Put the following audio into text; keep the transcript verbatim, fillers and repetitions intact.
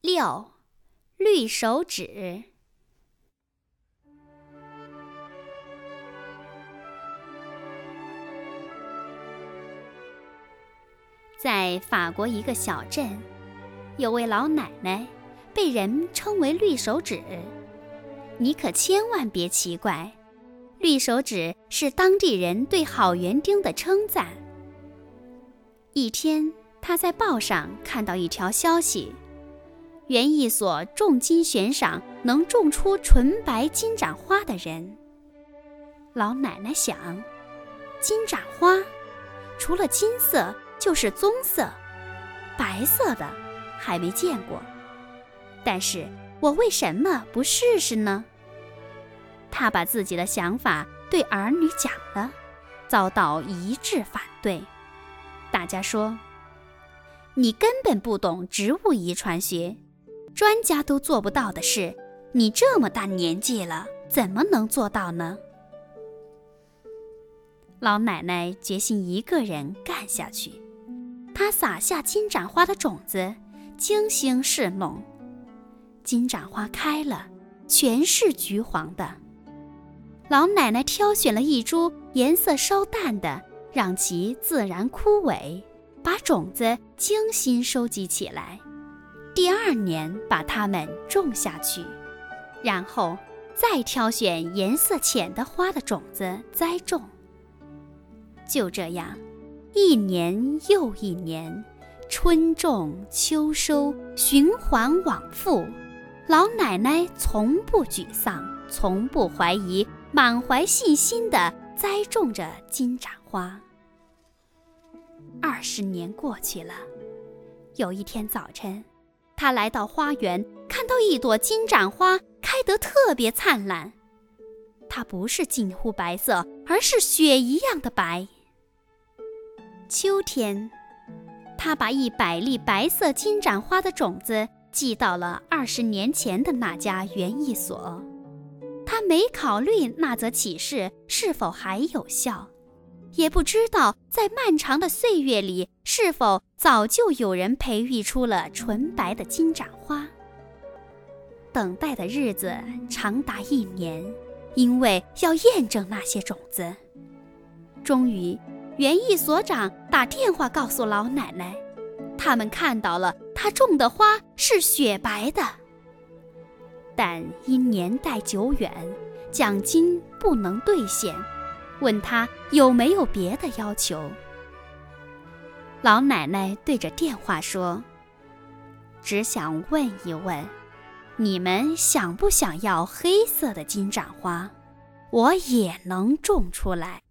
六，绿手指。在法国一个小镇，有位老奶奶，被人称为绿手指。你可千万别奇怪，绿手指是当地人对好园丁的称赞。一天，他在报上看到一条消息，园艺所重金悬赏能种出纯白金盏花的人。老奶奶想，金盏花除了金色就是棕色，白色的还没见过，但是我为什么不试试呢？他把自己的想法对儿女讲了，遭到一致反对。大家说，你根本不懂植物遗传学，专家都做不到的事，你这么大年纪了，怎么能做到呢？老奶奶决心一个人干下去。她撒下金盏花的种子，精心侍弄。金盏花开了，全是橘黄的。老奶奶挑选了一株颜色稍淡的，让其自然枯萎，把种子精心收集起来。第二年把它们种下去，然后再挑选颜色浅的花的种子栽种。就这样，一年又一年，春种秋收，循环往复。老奶奶从不沮丧，从不怀疑，满怀信心地栽种着金盏花。二十年过去了，有一天早晨，她来到花园，看到一朵金盏花开得特别灿烂。它不是近乎白色，而是雪一样的白。秋天，他把一百粒白色金盏花的种子寄到了二十年前的那家园艺所。他没考虑那则启事是否还有效，也不知道在漫长的岁月里是否早就有人培育出了纯白的金盏花。等待的日子长达一年，因为要验证那些种子。终于，园艺所长打电话告诉老奶奶，他们看到了她种的花是雪白的，但因年代久远，奖金不能兑现，问她有没有别的要求。老奶奶对着电话说，只想问一问，你们想不想要黑色的金盏花？我也能种出来。